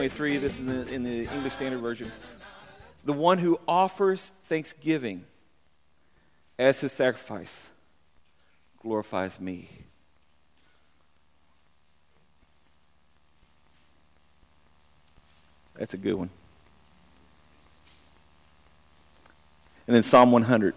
23. This is in the English Standard Version. The one who offers thanksgiving as his sacrifice glorifies me. That's a good one. And then Psalm 100.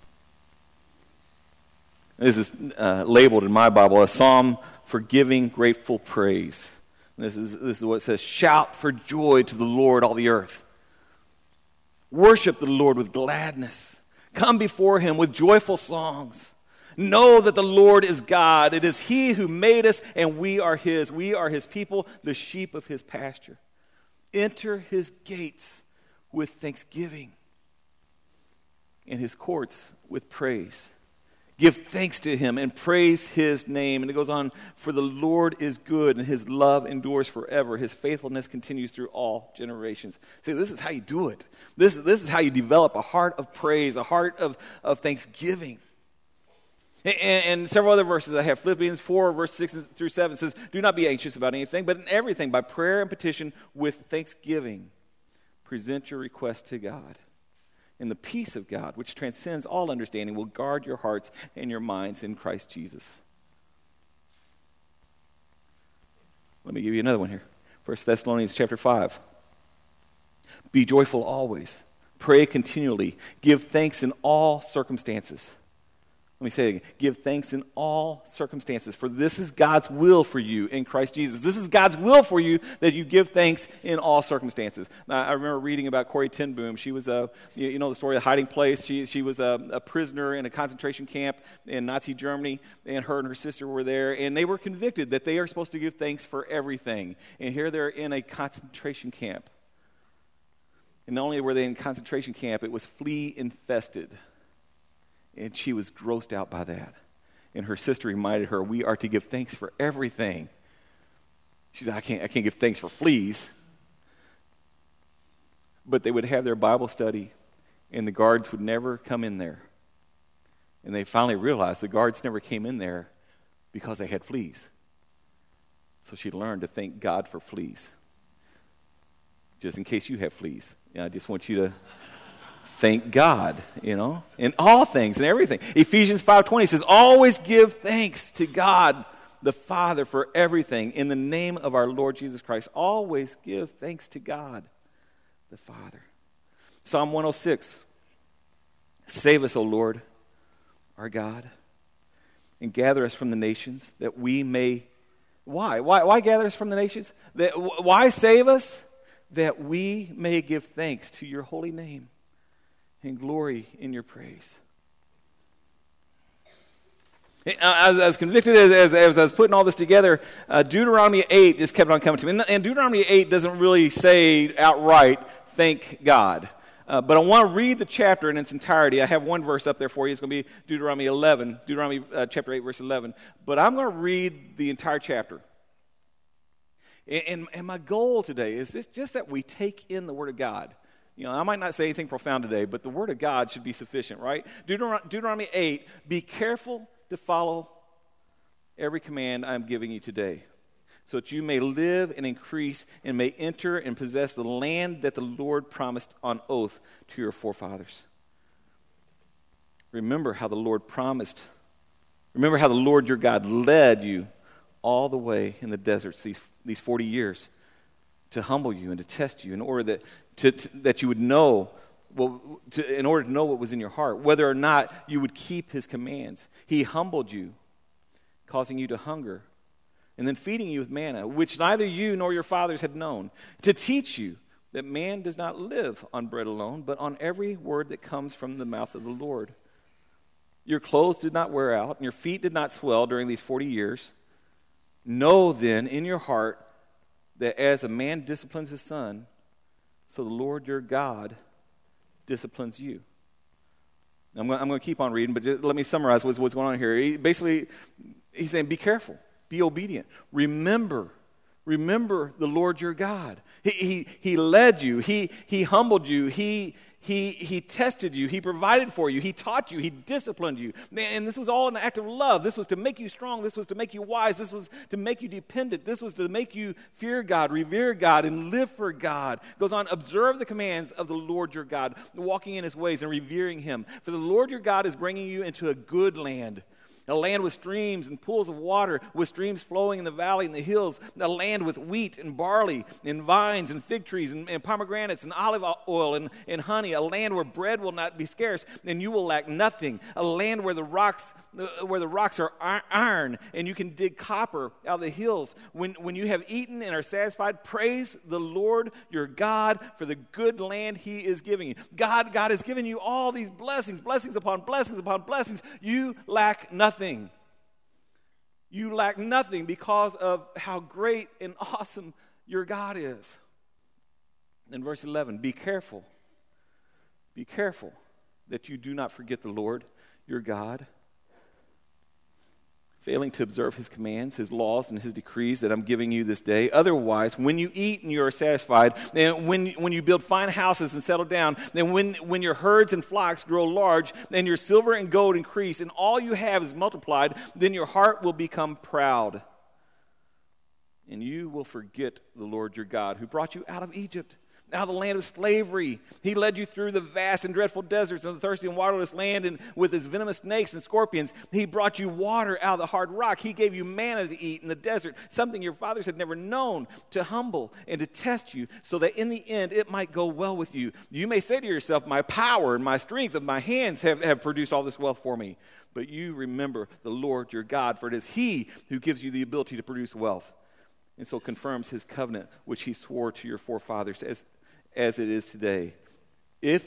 This is labeled in my Bible, a psalm for giving grateful praise. And this is what it says: shout for joy to the Lord, all the earth. Worship the Lord with gladness. Come before him with joyful songs. Know that the Lord is God. It is he who made us, and we are his. We are his people, the sheep of his pasture. Enter his gates with thanksgiving and his courts with praise. Give thanks to him and praise his name. And it goes on, for the Lord is good and his love endures forever. His faithfulness continues through all generations. See, this is how you do it. This is how you develop a heart of praise, a heart of thanksgiving. And several other verses I have. Philippians 4, verse 6 through 7 says, do not be anxious about anything, but in everything, by prayer and petition, with thanksgiving, present your request to God. And the peace of God, which transcends all understanding, will guard your hearts and your minds in Christ Jesus. Let me give you another one here. 1 Thessalonians chapter 5. Be joyful always. Pray continually. Give thanks in all circumstances. Let me say it again. Give thanks in all circumstances, for this is God's will for you in Christ Jesus. This is God's will for you, that you give thanks in all circumstances. Now, I remember reading about Corrie ten Boom. She was the story of the hiding place. She was a prisoner in a concentration camp in Nazi Germany, and her sister were there, and they were convicted that they are supposed to give thanks for everything. And here they're in a concentration camp. And not only were they in concentration camp, it was flea infested. And she was grossed out by that. And her sister reminded her, we are to give thanks for everything. She said, I can't give thanks for fleas. But they would have their Bible study, and the guards would never come in there. And they finally realized the guards never came in there because they had fleas. So she learned to thank God for fleas. Just in case you have fleas. I just want you to thank God, in all things and everything. Ephesians 5:20 says, always give thanks to God the Father for everything in the name of our Lord Jesus Christ. Always give thanks to God the Father. Psalm 106, save us, O Lord, our God, and gather us from the nations that we may... Why gather us from the nations? Why save us? That we may give thanks to your holy name and glory in your praise. As I was convicted, as I was putting all this together, Deuteronomy 8 just kept on coming to me. And Deuteronomy 8 doesn't really say outright, thank God. But I want to read the chapter in its entirety. I have one verse up there for you. It's going to be Deuteronomy chapter 8, verse 11. But I'm going to read the entire chapter. And my goal today is just that we take in the Word of God. I might not say anything profound today, but the Word of God should be sufficient, right? Deuteronomy 8, be careful to follow every command I'm giving you today, so that you may live and increase and may enter and possess the land that the Lord promised on oath to your forefathers. Remember how the Lord your God led you all the way in the deserts these 40 years to humble you and to test you in order that you would know, in order to know what was in your heart, whether or not you would keep his commands. He humbled you, causing you to hunger, and then feeding you with manna, which neither you nor your fathers had known, to teach you that man does not live on bread alone, but on every word that comes from the mouth of the Lord. Your clothes did not wear out, and your feet did not swell during these 40 years. Know then in your heart that as a man disciplines his son, so the Lord your God disciplines you. I'm going to keep on reading, but just let me summarize what's going on here. He's saying, be careful, be obedient. Remember the Lord your God. He led you. He humbled you. He He tested you. He provided for you. He taught you. He disciplined you. And this was all an act of love. This was to make you strong. This was to make you wise. This was to make you dependent. This was to make you fear God, revere God, and live for God. It goes on, observe the commands of the Lord your God, walking in his ways and revering him. For the Lord your God is bringing you into a good land, a land with streams and pools of water, with streams flowing in the valley and the hills, a land with wheat and barley and vines and fig trees and pomegranates and olive oil and honey, a land where bread will not be scarce and you will lack nothing, a land where the rocks are iron and you can dig copper out of the hills. When you have eaten and are satisfied, praise the Lord your God for the good land he is giving you. God has given you all these blessings upon blessings upon blessings. You lack nothing. You lack nothing because of how great and awesome your God is. In verse 11, be careful that you do not forget the Lord your God, failing to observe his commands, his laws, and his decrees that I'm giving you this day. Otherwise, when you eat and you are satisfied, and when you build fine houses and settle down, then when your herds and flocks grow large, and your silver and gold increase, and all you have is multiplied, then your heart will become proud, and you will forget the Lord your God, who brought you out of Egypt, out of the land of slavery. He led you through the vast and dreadful deserts and the thirsty and waterless land, and with his venomous snakes and scorpions. He brought you water out of the hard rock. He gave you manna to eat in the desert, something your fathers had never known, to humble and to test you, so that in the end it might go well with you. You may say to yourself, my power and my strength of my hands have produced all this wealth for me. But you remember the Lord your God, for it is he who gives you the ability to produce wealth, and so confirms his covenant, which he swore to your forefathers as it is today. If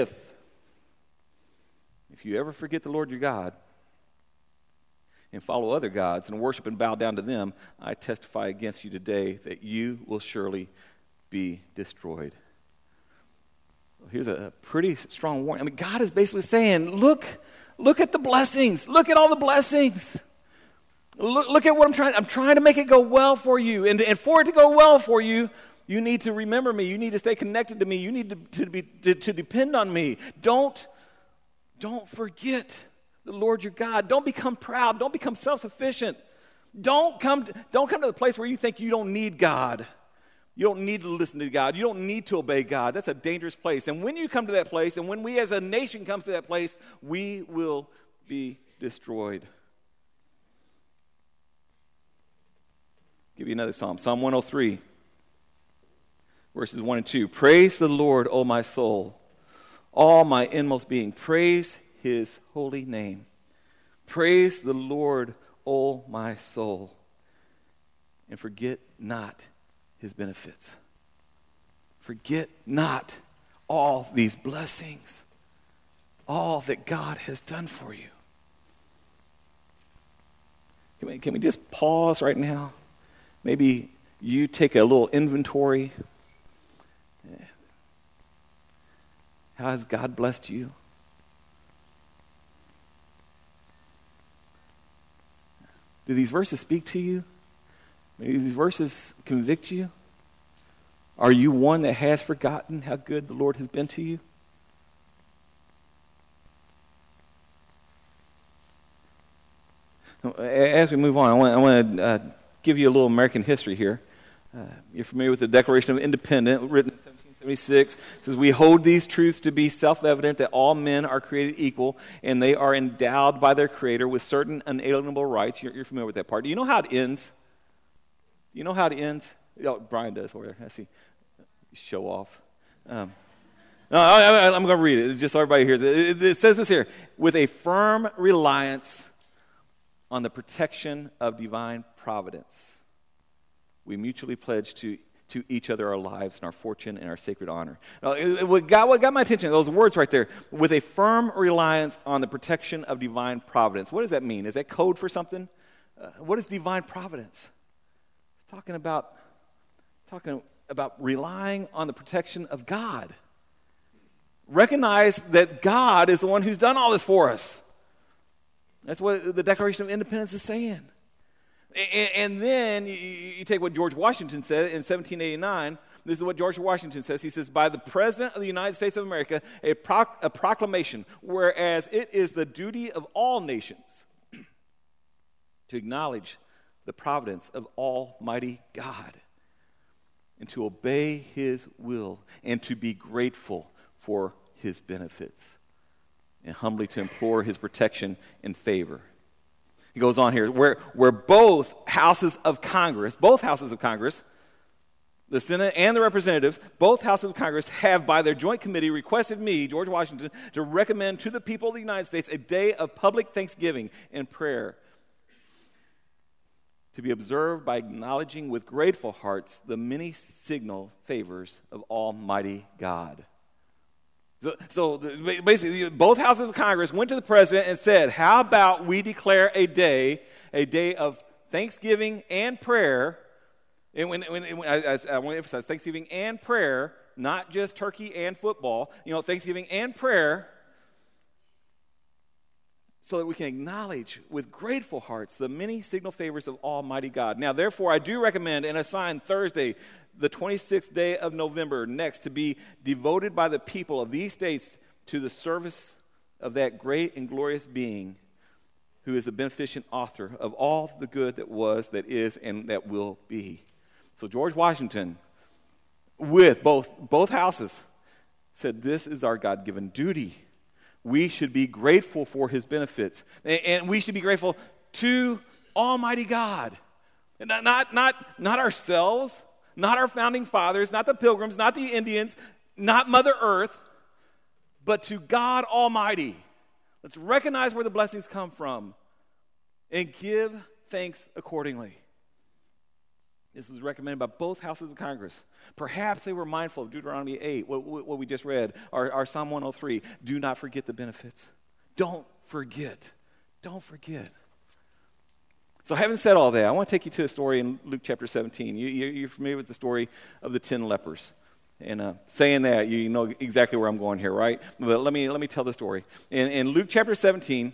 you ever forget the Lord your God and follow other gods and worship and bow down to them, I testify against you today that you will surely be destroyed. Here's a pretty strong warning. I mean, God is basically saying, look at the blessings. Look at all the blessings. Look at what I'm trying to make it go well for you. And for it to go well for you, you need to remember me. You need to stay connected to me. You need to depend on me. Don't forget the Lord your God. Don't become proud. Don't become self-sufficient. Don't come to the place where you think you don't need God. You don't need to listen to God. You don't need to obey God. That's a dangerous place. And when you come to that place, and when we as a nation comes to that place, we will be destroyed. I'll give you another psalm. Psalm 103. Verses 1 and 2, praise the Lord, O my soul, all my inmost being. Praise his holy name. Praise the Lord, O my soul, and forget not his benefits. Forget not all these blessings, all that God has done for you. Can we just pause right now? Maybe you take a little inventory. How has God blessed you? Do these verses speak to you? Do these verses convict you? Are you one that has forgotten how good the Lord has been to you? As we move on, I want to give you a little American history here. You're familiar with the Declaration of Independence, written in 1776. It says, we hold these truths to be self-evident that all men are created equal and they are endowed by their Creator with certain unalienable rights. You're familiar with that part. Do you know how it ends? Do you know how it ends? Oh, Brian does over there. I see. Show off. No, I'm going to read it just so everybody hears it. It says this here, with a firm reliance on the protection of divine providence, we mutually pledge to each other our lives and our fortune and our sacred honor. Now, what got my attention, those words right there, with a firm reliance on the protection of divine providence. What does that mean? Is that code for something? What is divine providence? It's talking about relying on the protection of God. Recognize that God is the one who's done all this for us. That's what the Declaration of Independence is saying. And then you take what George Washington said in 1789, This is what George Washington says. He says, by the President of the United States of America, a proclamation, whereas it is the duty of all nations to acknowledge the providence of Almighty God and to obey his will and to be grateful for his benefits and humbly to implore his protection and favor. He goes on here, where both houses of Congress, the Senate and the Representatives, both houses of Congress have by their joint committee requested me, George Washington, to recommend to the people of the United States a day of public thanksgiving and prayer to be observed by acknowledging with grateful hearts the many signal favors of Almighty God. So basically, both houses of Congress went to the president and said, how about we declare a day of thanksgiving and prayer. And when I want to emphasize thanksgiving and prayer, not just turkey and football, thanksgiving and prayer, so that we can acknowledge with grateful hearts the many signal favors of Almighty God. Now, therefore, I do recommend and assign Thursday, the 26th day of November, next, to be devoted by the people of these states to the service of that great and glorious being who is the beneficent author of all the good that was, that is, and that will be. So George Washington, with both houses, said this is our God-given duty. We should be grateful for his benefits. And we should be grateful to Almighty God. And not ourselves, not our founding fathers, not the Pilgrims, not the Indians, not Mother Earth, but to God Almighty. Let's recognize where the blessings come from and give thanks accordingly. This was recommended by both houses of Congress. Perhaps they were mindful of Deuteronomy 8, what we just read, or Psalm 103. Do not forget the benefits. Don't forget. Don't forget. So having said all that, I want to take you to a story in Luke chapter 17. You're familiar with the story of the 10 lepers. And saying that, you know exactly where I'm going here, right? But let me tell the story. In Luke chapter 17,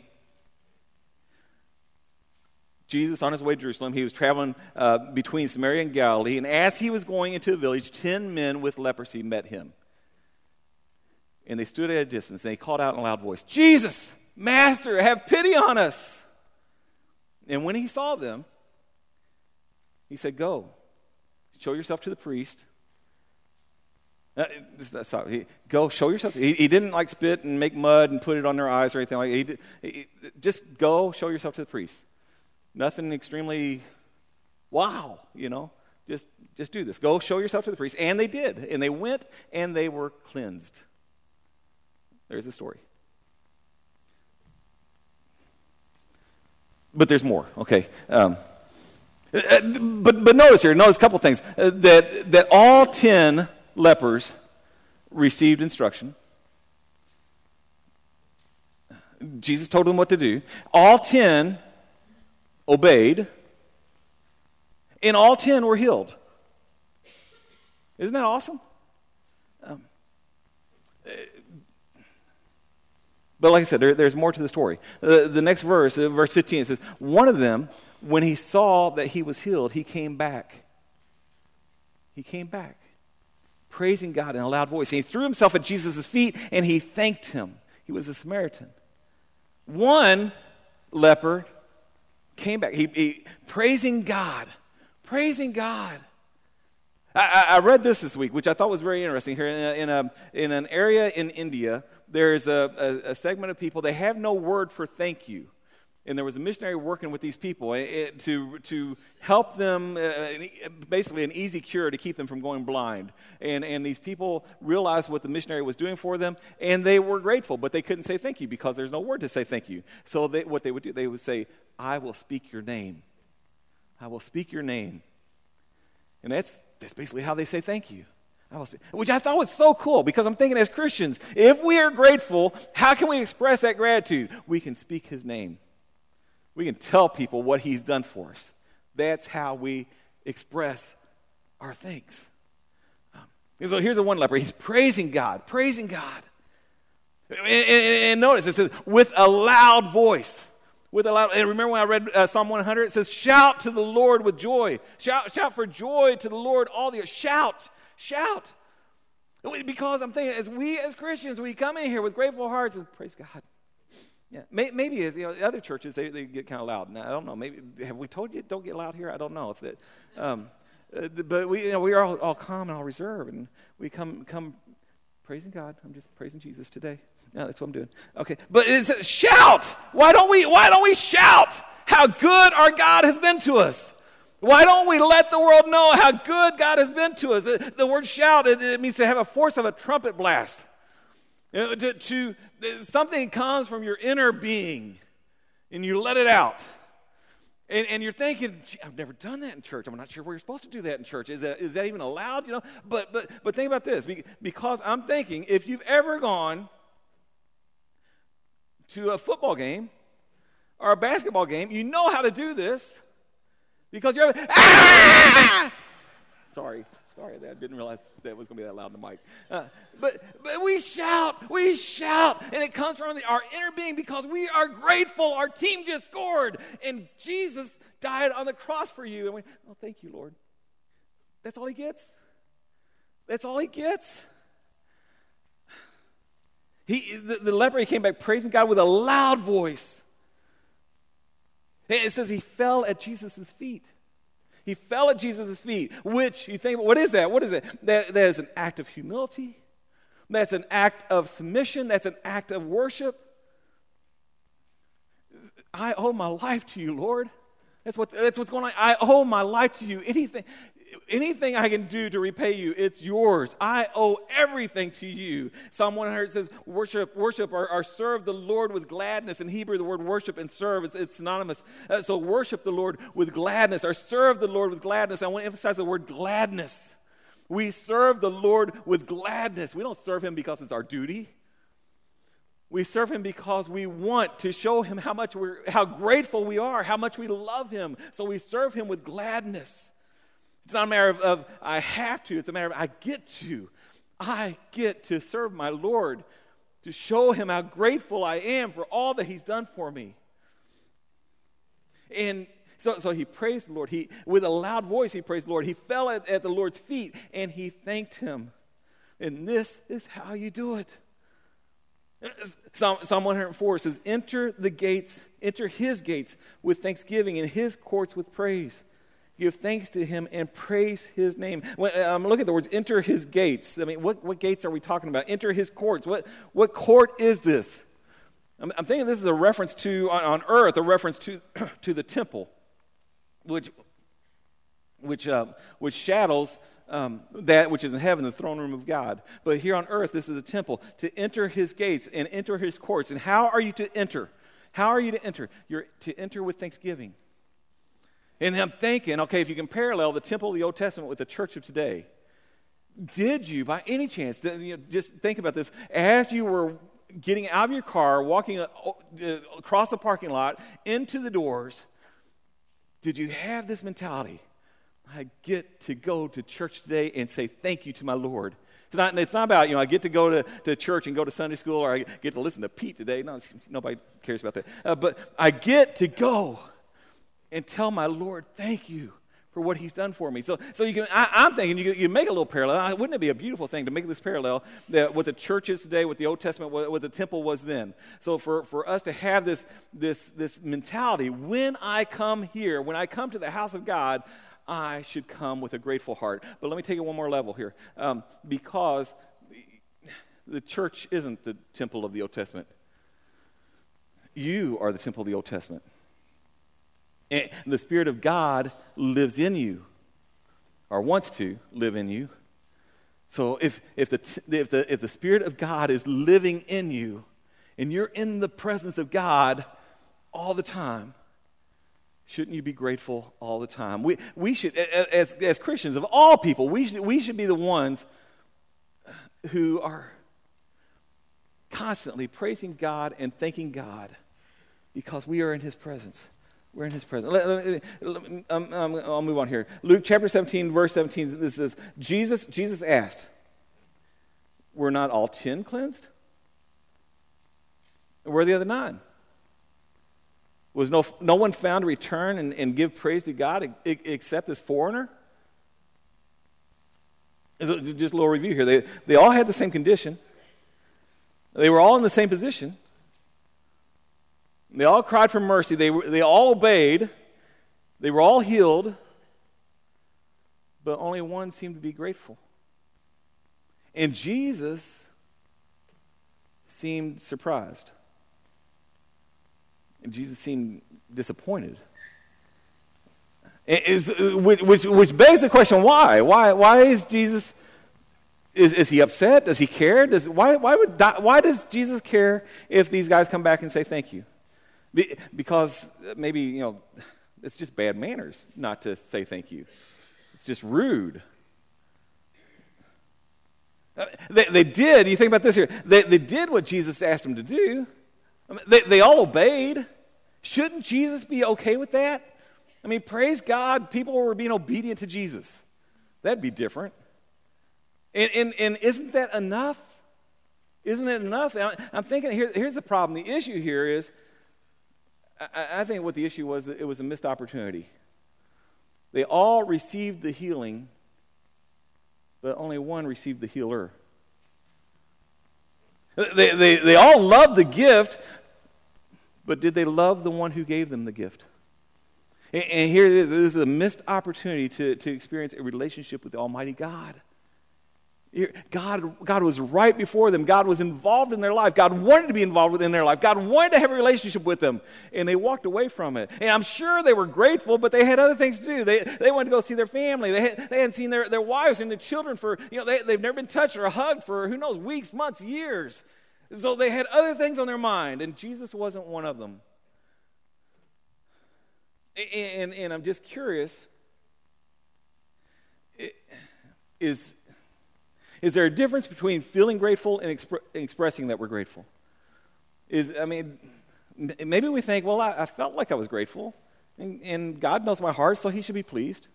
Jesus, on his way to Jerusalem, he was traveling between Samaria and Galilee, and as he was going into a village, 10 men with leprosy met him. And they stood at a distance, and they called out in a loud voice, Jesus, Master, have pity on us. And when he saw them, he said, go, show yourself to the priest. Go, show yourself. He didn't spit and make mud and put it on their eyes or anything like that. Just go, show yourself to the priest. Nothing extremely, wow, just do this. Go show yourself to the priest. And they did. And they went and they were cleansed. There's the story. But there's more, okay. But notice a couple things. That all 10 lepers received instruction. Jesus told them what to do. All 10 obeyed, and all 10 were healed. Isn't that awesome? But like I said, there's more to the story. The next verse, verse 15, it says, one of them, when he saw that he was healed, he came back. He came back, praising God in a loud voice. And he threw himself at Jesus' feet, and he thanked him. He was a Samaritan. One leper came back, he praising God. I read this week, which I thought was very interesting. Here in an area in India, there's a segment of people, they have no word for thank you. And there was a missionary working with these people to help them, basically an easy cure to keep them from going blind. And these people realized what the missionary was doing for them, and they were grateful, but they couldn't say thank you because there's no word to say thank you. So what they would do, they would say, I will speak your name. I will speak your name. And that's basically how they say thank you. Which I thought was so cool, because I'm thinking as Christians, if we are grateful, how can we express that gratitude? We can speak his name. We can tell people what he's done for us. That's how we express our thanks. So here's the one leper. He's praising God. And notice, it says, with a loud voice. And remember when I read Psalm 100? It says, shout to the Lord with joy. Shout for joy to the Lord, all the earth. Shout. Shout. Because I'm thinking, as Christians, we come in here with grateful hearts and praise God. Yeah, maybe as other churches they get kind of loud. Now, I don't know. Maybe have we told you don't get loud here? I don't know if that. But we are all calm and all reserved, and we come praising God. I'm just praising Jesus today. Yeah, that's what I'm doing. Okay, but it's shout. Why don't we shout how good our God has been to us? Why don't we let the world know how good God has been to us? The word shout, it means to have a force of a trumpet blast. Something comes from your inner being, and you let it out. And you're thinking, I've never done that in church. I'm not sure where you're supposed to do that in church. Is that even allowed? But think about this, because I'm thinking, if you've ever gone to a football game or a basketball game, you know how to do this because you're Sorry, I didn't realize that was going to be that loud in the mic. But we shout, and it comes from our inner being because we are grateful. Our team just scored, and Jesus died on the cross for you. And thank you, Lord. That's all he gets. That's all he gets. The leper, he came back praising God with a loud voice. And it says he fell at Jesus' feet. He fell at Jesus' feet, which you think, what is that? What is it? That is an act of humility. That's an act of submission. That's an act of worship. I owe my life to you, Lord. That's what's going on. I owe my life to you. Anything I can do to repay you, it's yours. I owe everything to you. Psalm 100 says, worship or serve the Lord with gladness. In Hebrew, the word worship and serve, it's synonymous. So worship the Lord with gladness or serve the Lord with gladness. I want to emphasize the word gladness. We serve the Lord with gladness. We don't serve him because it's our duty. We serve him because we want to show him how grateful we are, how much we love him. So we serve him with gladness. It's not a matter of I have to. It's a matter of I get to. I get to serve my Lord, to show him how grateful I am for all that he's done for me. And so he praised the Lord. With a loud voice, he praised the Lord. He fell at the Lord's feet, and he thanked him. And this is how you do it. Psalm 104 says, enter his gates with thanksgiving and his courts with praise. Give thanks to him and praise his name. Look at the words, enter his gates. I mean, what gates are we talking about? Enter his courts. What court is this? I'm thinking this is a reference to, on earth, a reference to the temple, which shadows that which is in heaven, the throne room of God. But here on earth, this is a temple. To enter his gates and enter his courts. And how are you to enter? How are you to enter? You're to enter with thanksgiving. And I'm thinking, okay, if you can parallel the temple of the Old Testament with the church of today, did you, by any chance, just think about this, as you were getting out of your car, walking across the parking lot, into the doors, did you have this mentality? I get to go to church today and say thank you to my Lord. It's not about, I get to go to church and go to Sunday school, or I get to listen to Pete today. No, nobody cares about that. But I get to go and tell my Lord, thank you for what he's done for me. So you can. I'm thinking you make a little parallel. Wouldn't it be a beautiful thing to make this parallel that what the church is today, what the Old Testament, what the temple was then? So for us to have this mentality, when I come here, when I come to the house of God, I should come with a grateful heart. But let me take it one more level here, because the church isn't the temple of the Old Testament. You are the temple of the Old Testament. And the Spirit of God lives in you, or wants to live in you. So if the Spirit of God is living in you, and you're in the presence of God all the time, shouldn't you be grateful all the time? We should, as Christians of all people, we should be the ones who are constantly praising God and thanking God because we are in His presence. We're in His presence. I'll move on here. Luke chapter 17, verse 17, this says, Jesus asked, were not all 10 cleansed? Where are the other 9? Was no one found to return and give praise to God except this foreigner? So just a little review here. They all had the same condition. They were all in the same position. They all cried for mercy. They all obeyed. They were all healed. But only one seemed to be grateful. And Jesus seemed surprised. And Jesus seemed disappointed. Which begs the question, why? Why is Jesus, is he upset? Does he care? Why does Jesus care if these guys come back and say thank you? Because maybe, it's just bad manners not to say thank you. It's just rude. They did, you think about this here, they did what Jesus asked them to do. They all obeyed. Shouldn't Jesus be okay with that? Praise God, people were being obedient to Jesus. That'd be different. And isn't that enough? Isn't it enough? I'm thinking, here's the problem. The issue here is, I think what the issue was, it was a missed opportunity. They all received the healing, but only one received the healer. They all loved the gift, but did they love the one who gave them the gift? And here it is. This is a missed opportunity to experience a relationship with the Almighty God. God was right before them. God was involved in their life. God wanted to be involved in their life. God wanted to have a relationship with them. And they walked away from it. And I'm sure they were grateful, but they had other things to do. They wanted to go see their family. They hadn't seen their wives and their children for, they've never been touched or hugged for, who knows, weeks, months, years. So they had other things on their mind, and Jesus wasn't one of them. And I'm just curious, is there a difference between feeling grateful and expressing that we're grateful? Maybe we think, well, I felt like I was grateful, and God knows my heart, so he should be pleased.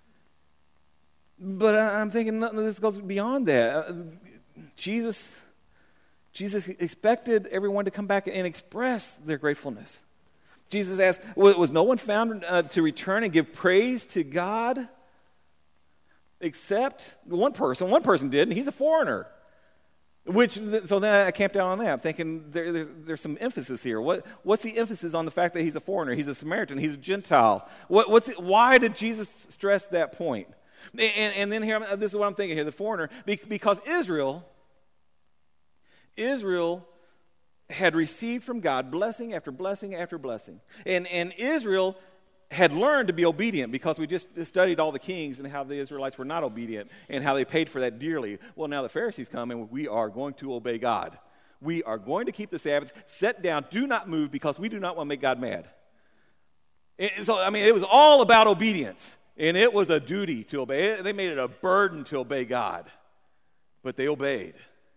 But I'm thinking this goes beyond that. Jesus expected everyone to come back and express their gratefulness. Jesus asked, was no one found to return and give praise to God? Except one person. One person did, and he's a foreigner. So then I camped out on that. I'm thinking there's some emphasis here. What's the emphasis on the fact that he's a foreigner? He's a Samaritan. He's a Gentile. Why did Jesus stress that point? And then here, this is what I'm thinking here. The foreigner, because Israel had received from God blessing after blessing after blessing. And Israel had learned to be obedient, because we just studied all the kings and how the Israelites were not obedient and how they paid for that dearly. Well, now the Pharisees come, and we are going to obey God. We are going to keep the Sabbath, sit down, do not move, because we do not want to make God mad. So, it was all about obedience, and it was a duty to obey. They made it a burden to obey God, but they obeyed.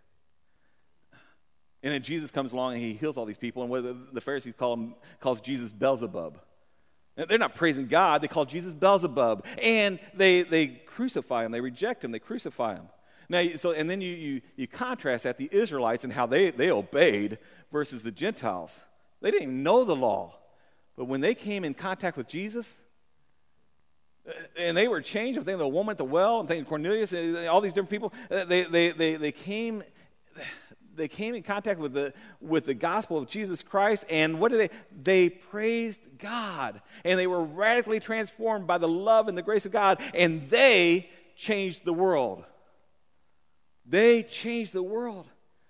And then Jesus comes along and he heals all these people, and what the Pharisees calls Jesus Beelzebub. They're not praising God, they call Jesus Beelzebub. And they crucify him, they reject him, they crucify him. Now, and then you contrast that, the Israelites and how they obeyed versus the Gentiles. They didn't even know the law. But when they came in contact with Jesus, and they were changed, I'm thinking of the woman at the well, I'm thinking of Cornelius, and all these different people, they came in contact with the gospel of Jesus Christ, and what did they praised God, and they were radically transformed by the love and the grace of God, and they changed the world. They changed the world.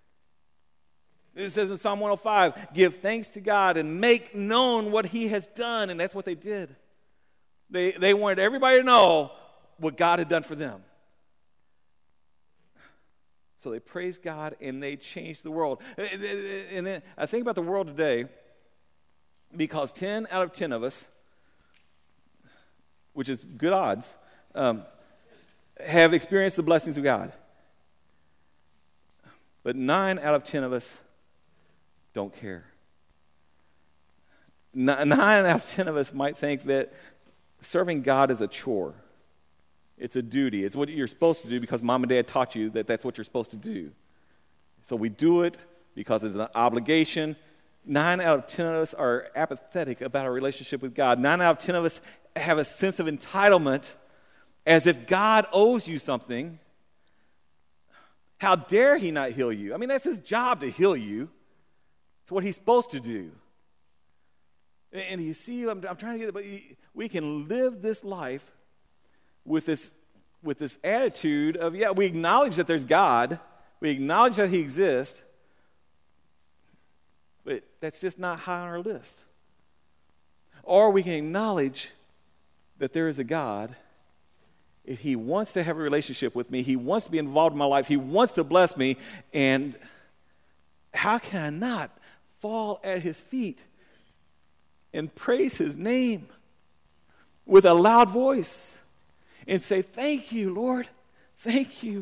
It says in Psalm 105, give thanks to God and make known what he has done, and that's what they did. They wanted everybody to know what God had done for them. So they praised God, and they changed the world. And then I think about the world today, because 10 out of 10 of us, which is good odds, have experienced the blessings of God. But 9 out of 10 of us don't care. 9 out of 10 of us might think that serving God is a chore. It's a duty. It's what you're supposed to do because mom and dad taught you that that's what you're supposed to do. So we do it because it's an obligation. 9 out of 10 of us are apathetic about our relationship with God. 9 out of 10 of us have a sense of entitlement, as if God owes you something, How dare he not heal you? I mean, that's his job to heal you. It's what he's supposed to do. And you see, I'm trying to get it, but we can live this life with this attitude of, yeah, we acknowledge that there's God, we acknowledge that he exists, but that's just not high on our list. Or we can acknowledge that there is a God, and he wants to have a relationship with me, he wants to be involved in my life, he wants to bless me, and how can I not fall at his feet and praise his name with a loud voice and say, thank you, Lord, thank you.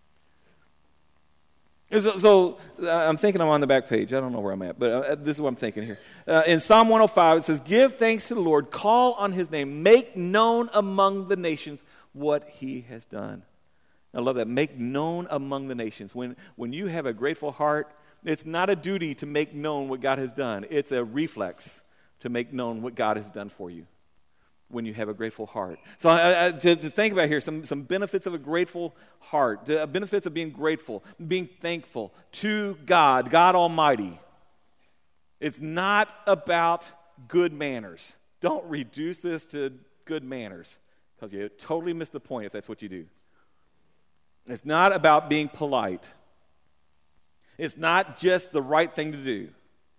So I'm thinking I'm on the back page. I don't know where I'm at, but this is what I'm thinking here. In Psalm 105, it says, give thanks to the Lord, call on his name, make known among the nations what he has done. I love that, make known among the nations. When you have a grateful heart, it's not a duty to make known what God has done. It's a reflex to make known what God has done for you when you have a grateful heart. So to think about here, some benefits of a grateful heart, benefits of being grateful, being thankful to God, God Almighty. It's not about good manners. Don't reduce this to good manners, because you totally miss the point if that's what you do. It's not about being polite. It's not just the right thing to do.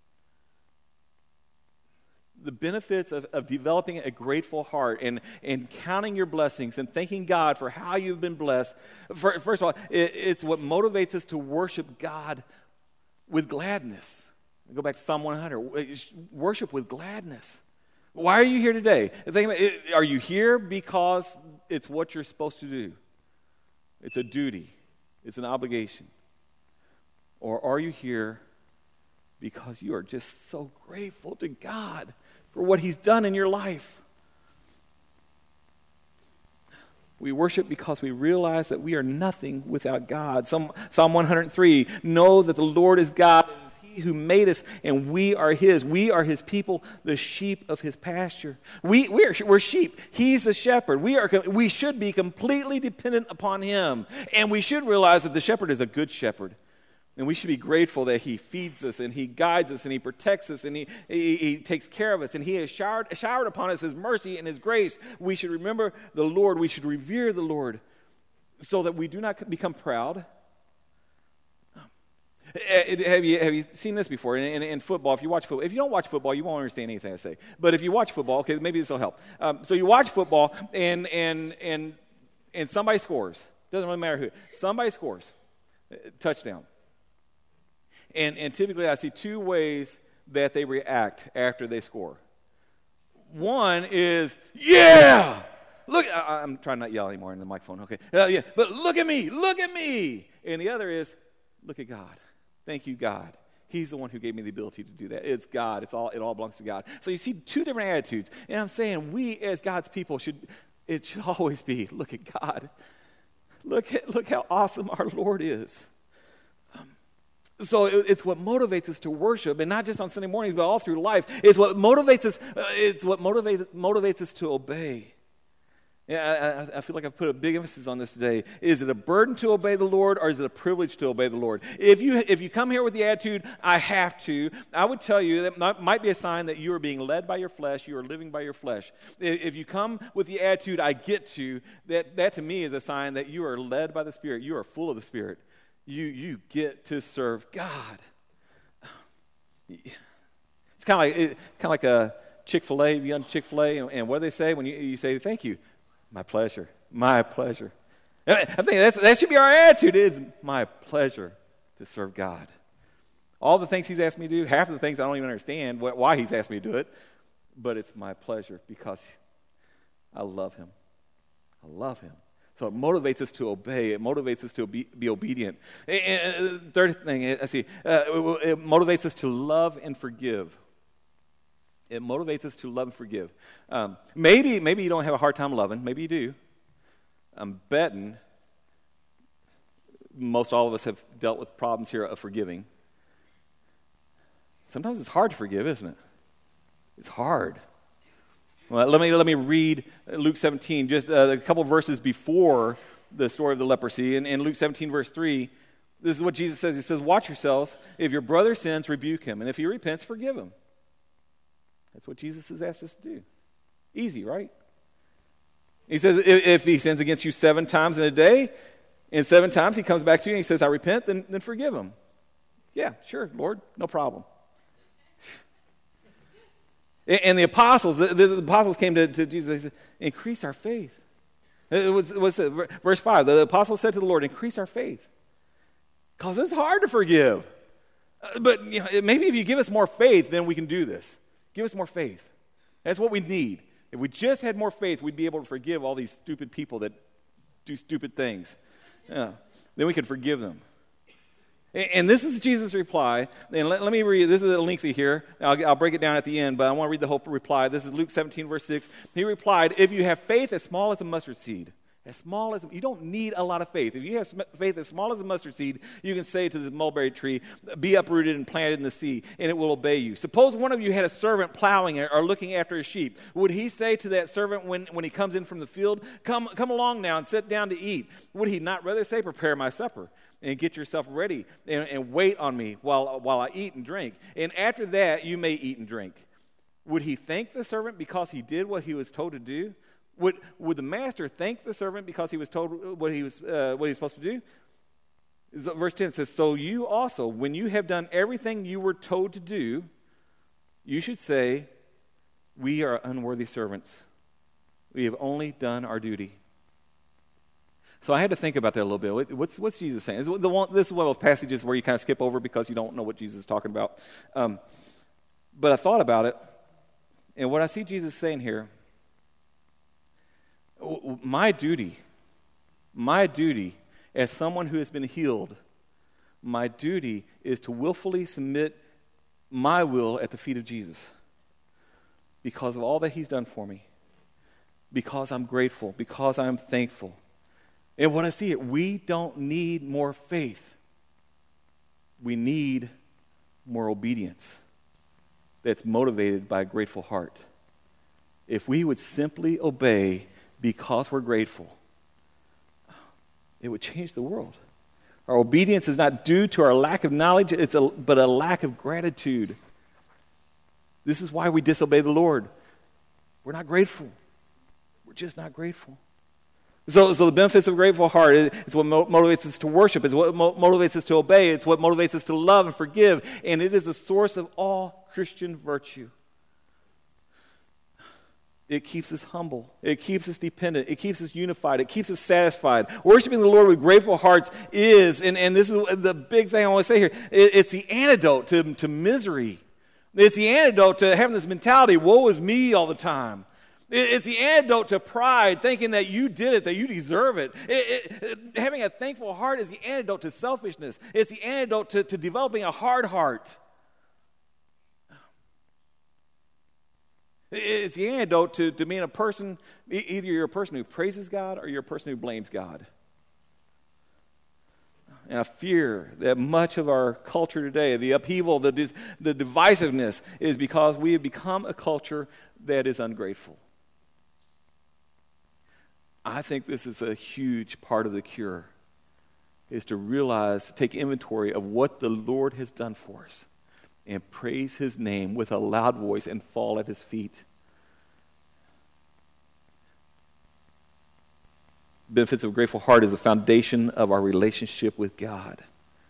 The benefits of developing a grateful heart and counting your blessings and thanking God for how you've been blessed. First of all, it's what motivates us to worship God with gladness. Go back to Psalm 100. Worship with gladness. Why are you here today? Are you here because it's what you're supposed to do? It's a duty. It's an obligation. Or are you here because you are just so grateful to God for what he's done in your life? We worship because we realize that we are nothing without God. Psalm 103, know that the Lord is God, and it is he who made us, and we are his. We are his people, the sheep of his pasture. We're sheep. He's the shepherd. We should be completely dependent upon him. And we should realize that the shepherd is a good shepherd. And we should be grateful that he feeds us and he guides us and he protects us and he takes care of us and he has showered upon us his mercy and his grace. We should remember the Lord. We should revere the Lord so that we do not become proud. Have you seen this before? In football, if you watch football, if you don't watch football, you won't understand anything I say. But if you watch football, okay, maybe this will help. So you watch football and somebody scores. Doesn't really matter who. Somebody scores. Touchdown. And typically I see two ways that they react after they score. One is, yeah! Look, I'm trying not to yell anymore in the microphone, okay? Yeah, but look at me! And the other is, look at God. Thank you, God. He's the one who gave me the ability to do that. It's God. It all belongs to God. So you see two different attitudes. And I'm saying we as God's people should always be, look at God. Look how awesome our Lord is. So it's what motivates us to worship, and not just on Sunday mornings, but all through life. It's what motivates us. It's what motivates us to obey. Yeah, I feel like I've put a big emphasis on this today. Is it a burden to obey the Lord, or is it a privilege to obey the Lord? If you come here with the attitude, I have to, I would tell you that might be a sign that you are being led by your flesh, you are living by your flesh. If you come with the attitude, I get to, that to me is a sign that you are led by the Spirit, you are full of the Spirit. You get to serve God. It's kind of like a Chick-fil-A. You go to Chick-fil-A, and what do they say when you say thank you? My pleasure. My pleasure. I think that should be our attitude. It is my pleasure to serve God. All the things he's asked me to do, half of the things I don't even understand why he's asked me to do it, but it's my pleasure because I love him. I love him. So it motivates us to obey. It motivates us to be obedient. And third thing, it motivates us to love and forgive. It motivates us to love and forgive. Maybe you don't have a hard time loving. Maybe you do. I'm betting most all of us have dealt with problems here of forgiving. Sometimes it's hard to forgive, isn't it? It's hard. Well, let me read Luke 17, just a couple of verses before the story of the leprosy. In Luke 17, verse 3, This is what Jesus says. He says, watch yourselves. If your brother sins, rebuke him. And if he repents, forgive him. That's what Jesus has asked us to do. Easy, right? He says, if he sins against you 7 times in a day, and 7 times he comes back to you and he says, I repent, then forgive him. Yeah, sure, Lord, no problem. And the apostles came to Jesus. They said, increase our faith. What's it? Verse 5, the apostles said to the Lord, increase our faith. Because it's hard to forgive. But maybe if you give us more faith, then we can do this. Give us more faith. That's what we need. If we just had more faith, we'd be able to forgive all these stupid people that do stupid things. Yeah. Then we could forgive them. And this is Jesus' reply. And let me read. This is lengthy here. I'll break it down at the end, but I want to read the whole reply. This is Luke 17, verse 6. He replied, if you have faith as small as a mustard seed, you don't need a lot of faith. If you have faith as small as a mustard seed, you can say to the mulberry tree, be uprooted and planted in the sea, and it will obey you. Suppose one of you had a servant plowing or looking after his sheep. Would he say to that servant when he comes in from the field, come along now and sit down to eat? Would he not rather say, prepare my supper and get yourself ready and wait on me while I eat and drink? And after that, you may eat and drink. Would he thank the servant because he did what he was told to do? Would the master thank the servant because he was told what he was supposed to do? Verse 10 says, so you also, when you have done everything you were told to do, you should say, we are unworthy servants. We have only done our duty. So I had to think about that a little bit. What's Jesus saying? This is one of those passages where you kind of skip over because you don't know what Jesus is talking about. But I thought about it, and what I see Jesus saying here, my duty as someone who has been healed, my duty is to willfully submit my will at the feet of Jesus because of all that he's done for me, because I'm grateful, because I'm thankful. And when I see it, we don't need more faith. We need more obedience that's motivated by a grateful heart. If we would simply obey because we're grateful, it would change the world. Our obedience is not due to our lack of knowledge, but a lack of gratitude. This is why we disobey the Lord. We're not grateful. We're just not grateful. So the benefits of a grateful heart, it's what motivates us to worship. It's what motivates us to obey. It's what motivates us to love and forgive. And it is the source of all Christian virtue. It keeps us humble. It keeps us dependent. It keeps us unified. It keeps us satisfied. Worshiping the Lord with grateful hearts is, and this is the big thing I want to say here, it's the antidote to misery. It's the antidote to having this mentality, woe is me all the time. It's the antidote to pride, thinking that you did it, that you deserve it. Having a thankful heart is the antidote to selfishness. It's the antidote to developing a hard heart. It's the antidote to being a person, either you're a person who praises God or you're a person who blames God. And I fear that much of our culture today, the upheaval, the divisiveness, is because we have become a culture that is ungrateful. I think this is a huge part of the cure, is to realize, take inventory of what the Lord has done for us, and praise his name with a loud voice and fall at his feet. Benefits of a grateful heart is the foundation of our relationship with God.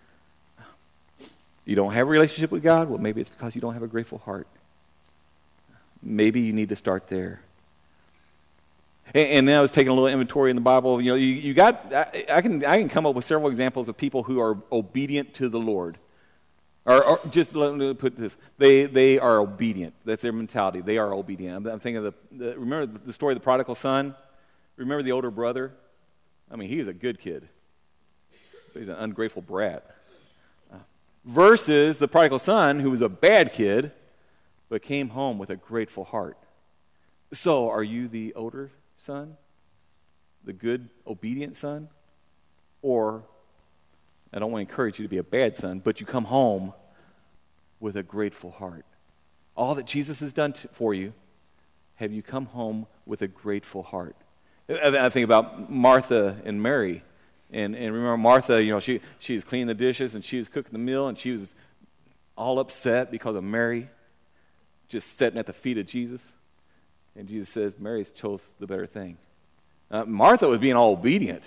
You don't have a relationship with God? Well, maybe it's because you don't have a grateful heart. Maybe you need to start there. And now I was taking a little inventory in the Bible. You know, you got. I can come up with several examples of people who are obedient to the Lord. Or just let me put this: they are obedient. That's their mentality. They are obedient. I'm thinking of remember the story of the prodigal son. Remember the older brother? I mean, he was a good kid. But he's an ungrateful brat. Versus the prodigal son, who was a bad kid, but came home with a grateful heart. So, are you the older son? The good, obedient son? Or, I don't want to encourage you to be a bad son, but you come home with a grateful heart. All that Jesus has done for you, have you come home with a grateful heart? I think about Martha and Mary. And remember Martha, she was cleaning the dishes and she was cooking the meal and she was all upset because of Mary just sitting at the feet of Jesus. And Jesus says, Mary's chose the better thing. Martha was being all obedient,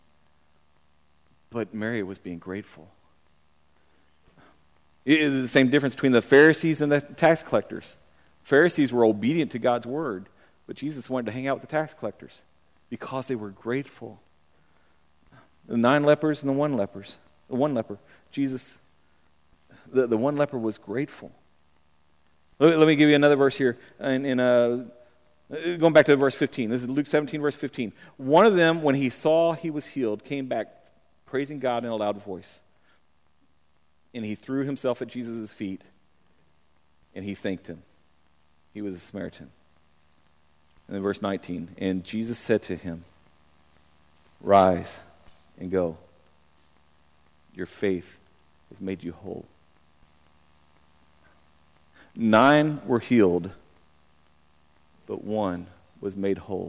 but Mary was being grateful. It is the same difference between the Pharisees and the tax collectors. Pharisees were obedient to God's word, but Jesus wanted to hang out with the tax collectors because they were grateful. The 9 lepers and the one leper. Jesus, the one leper was grateful. Let me give you another verse here. Going back to verse 15. This is Luke 17, verse 15. One of them, when he saw he was healed, came back praising God in a loud voice. And he threw himself at Jesus' feet, and he thanked him. He was a Samaritan. And then verse 19. And Jesus said to him, rise and go. Your faith has made you whole. 9 were healed, but 1 was made whole.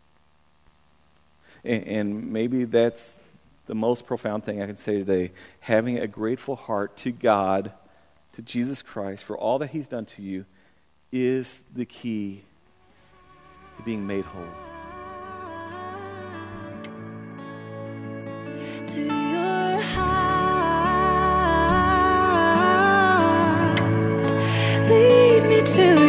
And maybe that's the most profound thing I can say today. Having a grateful heart to God, to Jesus Christ, for all that he's done to you, is the key to being made whole. To your heart, lead me to